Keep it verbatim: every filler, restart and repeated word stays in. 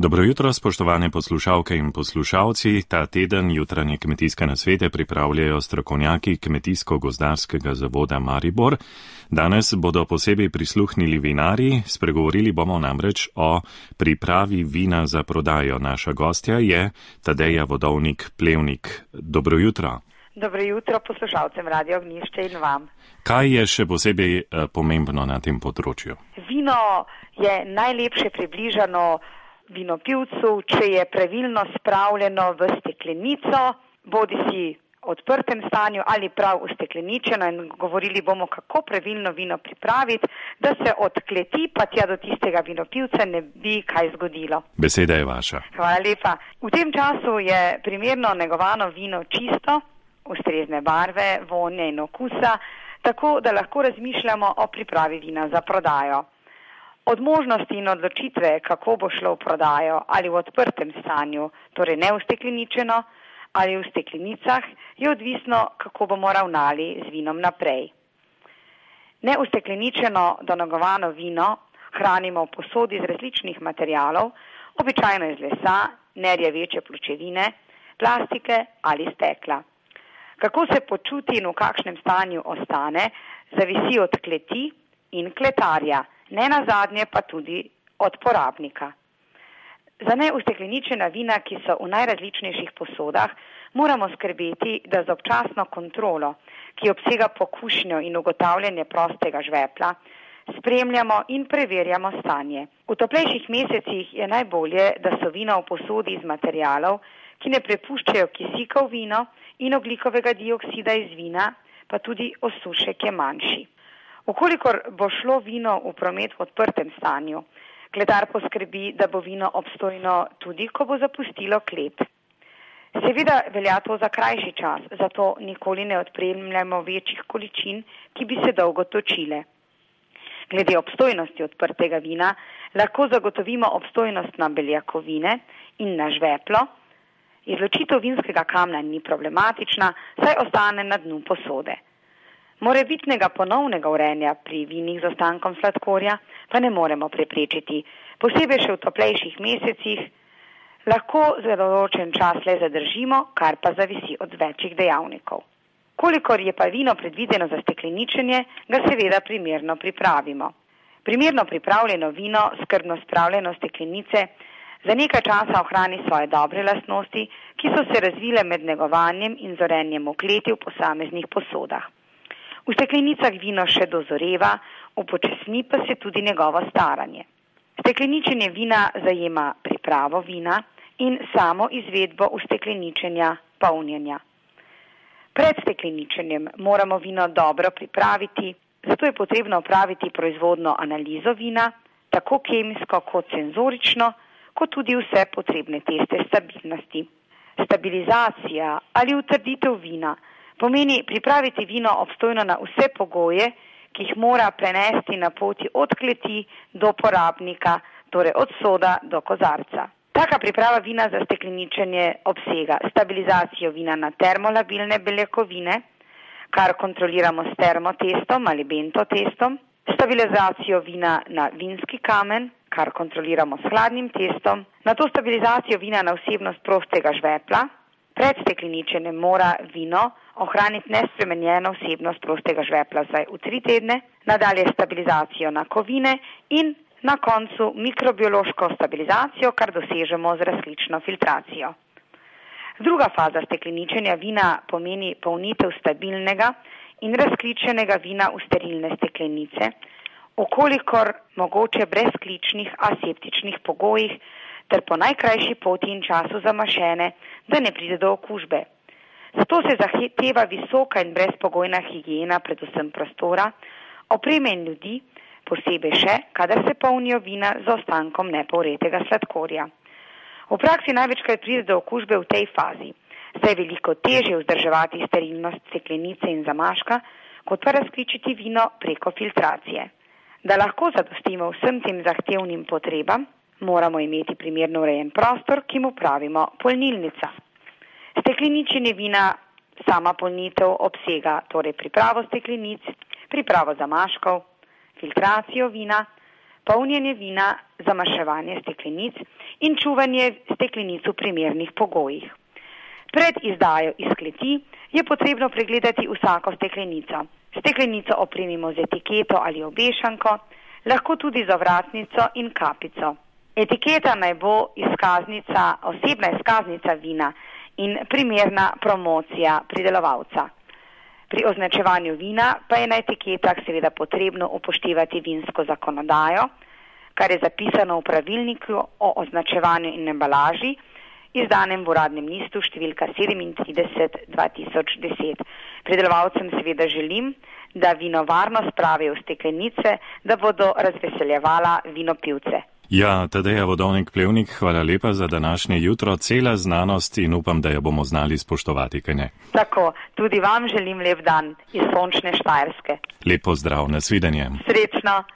Dobro jutro, spoštovane poslušalke in poslušalci. Ta teden jutranje kmetijske nasvete pripravljajo strokovnjaki Kmetijsko-gozdarskega zavoda Maribor. Danes bodo posebej prisluhnili vinarji, spregovorili bomo namreč o pripravi vina za prodajo. Naša gostja je Tadeja Vodovnik-Plevnik. Dobro jutro. Dobro jutro poslušalcem Radio Ognjišče in vam. Kaj je še posebej pomembno na tem področju? Vino je najlepše približano vinopivcu, če je pravilno spravljeno v steklenico, bodi si v odprtem stanju ali prav ustekleničeno, in govorili bomo, kako pravilno vino pripraviti, da se od kleti pa tja do tistega vinopivca ne bi kaj zgodilo. Beseda je vaša. Hvala lepa. V tem času je primerno negovano vino čisto, ustrezne barve, vonja in okusa, tako da lahko razmišljamo o pripravi vina za prodajo. Od možnosti in odločitve, kako bo šlo v prodajo, ali v odprtem stanju, torej ne ustekleničeno, ali v steklenicah, je odvisno, kako bomo ravnali z vinom naprej. Neustekleničeno donegovano vino hranimo v posodi iz različnih materialov, običajno iz lesa, nerjaveče pločevine, plastike ali stekla. Kako se počuti in v kakšnem stanju ostane, zavisi od kleti in kletarja, ne nazadnje pa tudi od porabnika. Za neustekleničena vina, ki so v najrazličnejših posodah, moramo skrbeti, da z občasno kontrolo, ki obsega pokušnjo in ugotavljanje prostega žvepla, spremljamo in preverjamo stanje. V toplejših mesecih je najbolje, da so vina v posodi iz materialov, ki ne prepuščajo kisika v vino in ogljikovega dioksida iz vina, pa tudi osušek je manjši. Ukolikor bo šlo vino v promet v odprtem stanju, kletar poskrbi, da bo vino obstojno tudi, ko bo zapustilo klet. Seveda velja to za krajši čas, zato nikoli ne odpremljamo večjih količin, ki bi se dolgo točile. Glede obstojnosti odprtega vina lahko zagotovimo obstojnost na beljakovine in na žveplo. Izločitev vinskega kamna ni problematična, saj ostane na dnu posode. Morebitnega ponovnega vrenja pri vinih z ostankom sladkorja pa ne moremo preprečiti. Posebej še v toplejših mesecih lahko za določen čas le zadržimo, kar pa zavisi od večjih dejavnikov. Kolikor je pa vino predvideno za stekleničenje, ga seveda primerno pripravimo. Primerno pripravljeno vino, skrbno spravljeno steklenice, za nekaj časa ohrani svoje dobre lastnosti, ki so se razvile med negovanjem in zorenjem v kleti v posameznih posodah. V steklenicah vino še dozoreva, upočasni pa se tudi njegovo staranje. Stekleničenje vina zajema pripravo vina in samo izvedbo ustekleničenja, polnjenja. Pred stekleničenjem moramo vino dobro pripraviti, zato je potrebno opraviti proizvodno analizo vina, tako kemijsko kot senzorično, kot tudi vse potrebne teste stabilnosti. Stabilizacija ali utrditev vina pomeni pripraviti vino obstojno na vse pogoje, ki jih mora prenesti na poti od kleti do porabnika, torej od soda do kozarca. Taka priprava vina za stekleničenje obsega stabilizacijo vina na termolabilne beljakovine, kar kontroliramo s termotestom ali bento testom, stabilizacijo vina na vinski kamen, kar kontroliramo s hladnim testom, nato stabilizacijo vina na vsebnost prostega žvepla. Pred stekleničenjem mora vino ohraniti nespremenjeno vsebnost prostega žvepla zdaj v tri tedne, nadalje stabilizacijo na kovine in na koncu mikrobiološko stabilizacijo, kar dosežemo z različno filtracijo. Druga faza stekleničenja vina pomeni polnitev stabilnega in razkličenega vina v sterilne steklenice, okolikor mogoče brez kličnih aseptičnih pogojih, ter po najkrajši poti in času zamašene, da ne pride do okužbe. Zato se zahteva visoka in brezpogojna higiena, predvsem prostora, opreme in ljudi, posebej še, kadar se polnijo vina z ostankom nepouretega sladkorja. V praksi največkrat pride do okužbe v tej fazi, saj je veliko težje vzdrževati sterilnost steklenice in zamaška, kot pa razkličiti vino preko filtracije. Da lahko zadostimo vsem tem zahtevnim potrebam, moramo imeti primerno urejen prostor, ki mu pravimo polnilnica. Stekleničenje vina, sama polnitev obsega torej pripravo steklenic, pripravo zamaškov, filtracijo vina, polnjenje vina, zamaševanje steklenic in čuvanje steklenic v primernih pogojih. Pred izdajo iz kleti je potrebno pregledati vsako steklenico. Steklenico opremimo z etiketo ali obešanko, lahko tudi z ovratnico in kapico. Etiketa naj bo izkaznica, osebna izkaznica vina in primerna promocija pridelovalca. Pri označevanju vina pa je na etiketah seveda potrebno upoštevati vinsko zakonodajo, kar je zapisano v pravilniku o označevanju in embalaži, izdanem v uradnem listu številka sedemintrideset dva tisoč deset. Pridelovalcem seveda želim, da vino varno spravijo v steklenice, da bodo razveseljevala vinopivce. Ja, Tadeja Vodovnik-Plevnik, hvala lepa za današnje jutro, cela znanost in upam, da jo bomo znali spoštovati, kaj ne? Tako, tudi vam želim lep dan iz sončne Štajerske. Lep pozdrav, nasvidenje. Srečno.